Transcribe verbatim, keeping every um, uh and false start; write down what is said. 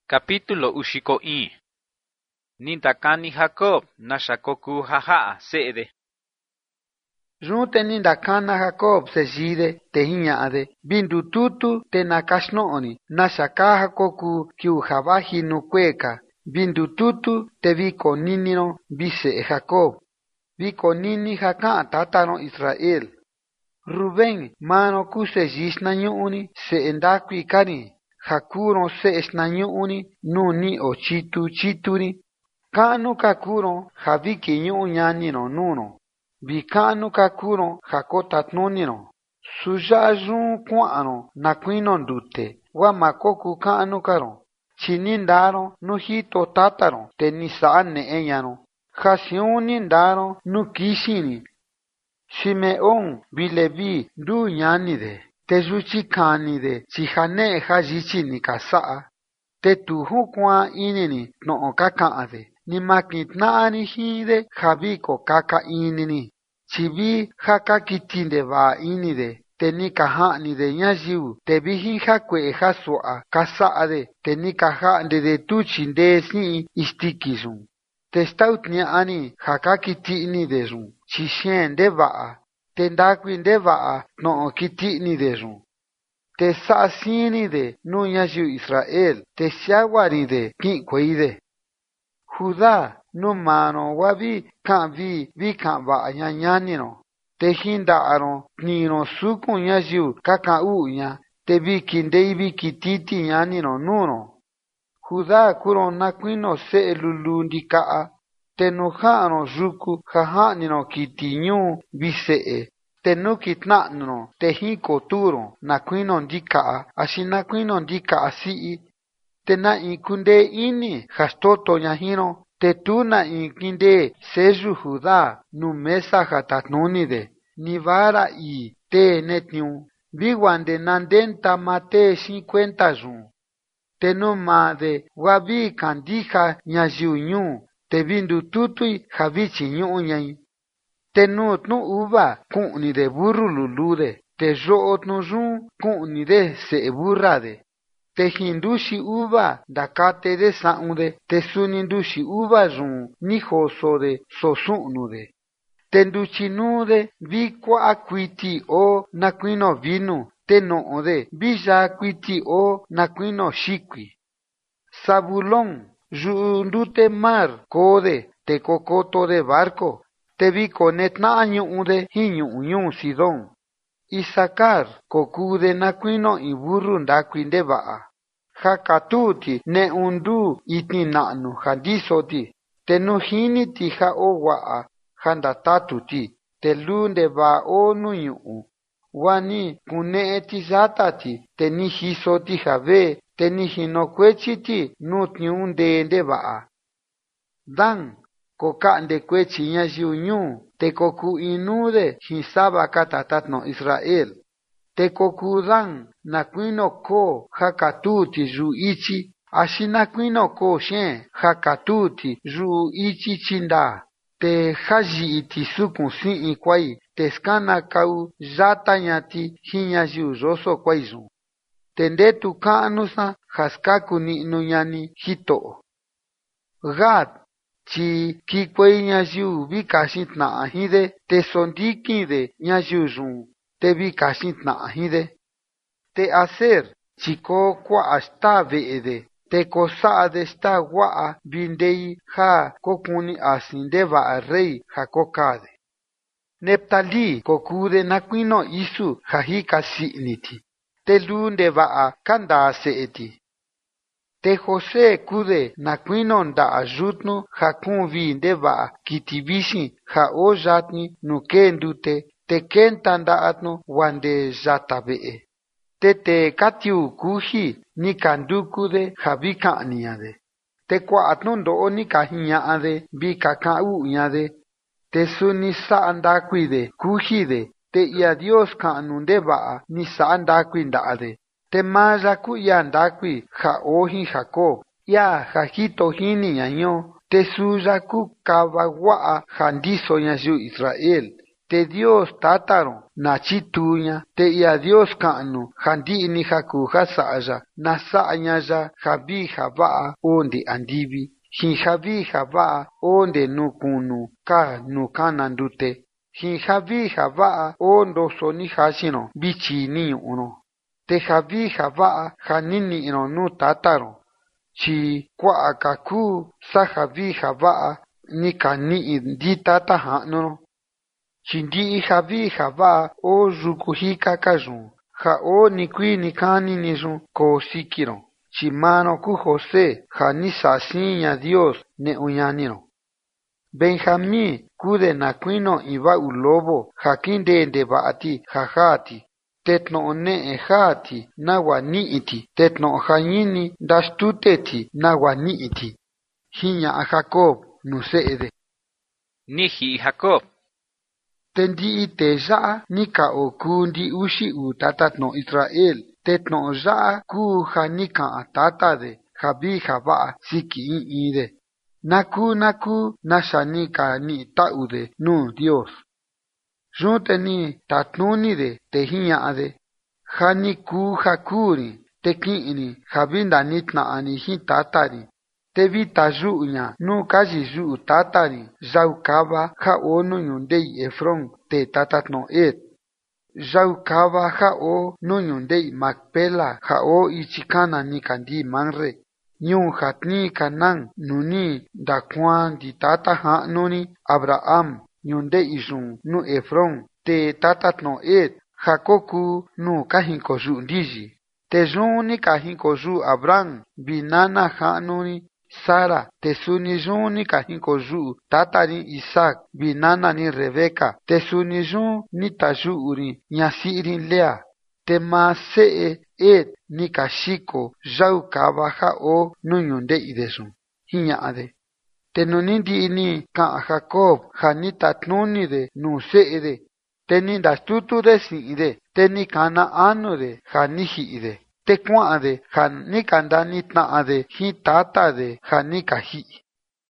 Capítulo ushiko i. Nintakani Jacob nashakoku haha seede. Rute nindakana Jacob sejide tehiñade bindu tutu te nakashnooni nashaka hakoku kiu habahi nukweka bindu tutu te viko ninino bise Jacob viko nini haka tatano Israel Ruben mano kuse jisnanyuni se endakwi kani hakuro se esnanyuni nuni o chitu chituri kanu kakuro haviki nyu nyanino nuno Bikanu kakuro hakotatnunino. Sujajun kwano nakwino ndute. Wamakoku kanu karo. Chinindaro nuhito tataro. Tenisane enyano. Hasiunindaro nukishini. Shimeon bilebi du nyanide. Tejuchikanide. Chihane hajichini kasaa. Tetuhu kwa inini no kakaade. Ni makitnani hide habiko kaka inini. Chibi haka kitinde va inide. Teni kahani de nyajiu. Tebihi hakwe hasua kasaade. Teni kahande de tuchinde si istikizun. Testautnia ani haka kitini de zun. Chishen de vaa. Tendakwin de vaa no kitini de zun. Te saasini de nu nyajiu Israel. Te siawari de kinkwide. Judá no mano wabi kan vi vi kan va nyanyanino te hindaro nino suku nyajiu kaka unya te vi kindei vi kititi nyanino nuno Judá kuro nakwino se lulundika te nojano juku hahanino kitinyu bise te nukitnano te hiko turo nakwino ndika ashinakwino ndika asi te na inkunde ini hastoto nyahino te tu na inkinde seju Judá nu mesa hatatnunide nivara i te netniu biguande nandenta mate cincuenta jun te no made wabi kandija nyajiunyu te bindu tutui havichi nyunyai te nu tnu uva kuni de burru lulude te jootnu jun kuni de se burrade te hindushi uva dakate de saunde te sunindushi uva jun ni joso de sosunude te nduchinude vikwa akwiti o nakwino vinu te noode villa akwiti o nakwino shikwi Zabulón jundute mar kode te kokoto de barco te viko netna anyude hiñu ñu Sidón Isakar kokude nakwino i burru ndakwinde vaa Hakatuti ne undu iti nanu handisoti te nuhiniti ha owaa handatatuti te lunde va o nuyu wani kuneeti zatati te nihisoti have te nihinokwechiti nutniunde nde vaa Dan kokande kwechi nyajiunyu te koku inude hisaba katatatno Israel te kokudan nakwino ko hakatuti ru ichi ashi nakwino ko shen hakatuti ru ichi chinda te haji iti sukun si kwai te skana kau jata nyati hinyajiu roso kwaizun te ndetu kanusa haskaku ni nunyani hito Gad chi kikwei nyajiu vikashitna ahide te sondikide nyajiu jun te vikashitna ahide te Aser chiko kwa asta veede te kosaade sta waa bindei ha kokuni asinde va rei ha kokade Neptali kokude nakwino isu hahika siniti te lunde va kanda seeti te Jose kude nakwino nda ajutnu hakun vinde va kitibishi ha ojatni nukendute te kenta ndaatnu wande jatabee te te katiu kuhi ni kandukude havikaniade te kwaatnu ndo ni kahiñaade vikakauñade te suni saandakuide kuhide te ia Dios kanunde va ni saandakuindade te maya ku ya ndakui ha ohi Jacob ya hajito hini ñaño te suya ku kawawaa handiso ñayu Israel te Dios tataron na chituña, te ia Dios kanu, jandi ni jaku jasaya, na saña ya javi java onde andivi, hin javi java onde nukunu ka nukanandute, hin javi java ondo soni hashino, bichi ni uno, te javi java janini no nu tataron, chi kwa kaku sa javi java ni kani di tata hano. Chindi javi java o yukuhika kajun, ja o nikui nikani nijun ko sikiron, chimano ku José, ja ni sasiña Dios ne uñaniro. Benjamín kude nakuino iba ulobo, ja kinde de baati jajati, tetno one ejati, nawa niiti, tetno janyini dastuteti, nawa niiti. Hiña a Jacob nuseede. Niji Jacob. Tendi te ja ni ka o kundi ushi u tatatno Israel, tetno ja ku ha ni ka tata de, jabi jaba siki ide. Naku naku nashani ka ni taude nu Dios. Junteni tatnuni de te hiña de, jani ku hakuri, te kiini, jabinda nitna ani hi tatari. Te vita juña, nu kaji ju tatari, jaukaba ja o nu yundei Efron te tatatno et. Jaukaba ja o nu yundei Macpela ja o ichikana ni kandi manre. Nyun hatni kanan nuni da kwan di tata ha nuni Abraham yundei jun nu Efron te tatatno et. Jakoku nu kahinko ju ndiji. Te juni kahinko ju Abraham binana ha nuni Sara, te sunijun ni kahinko ju tatari Isaac, binana ni Rebeca, te sunijun ni tajuri, nyasiri Lea, te masee et ni kashiko, jau kabaja o nunyunde idejun, hiñade. Te nunindi ni ka Jacob, janita tnuni de nuseede, te nindastutu de siide, te ni kana anu de janihiide. Te kuade, jan ni kandani taade, hi tata de, janika hi.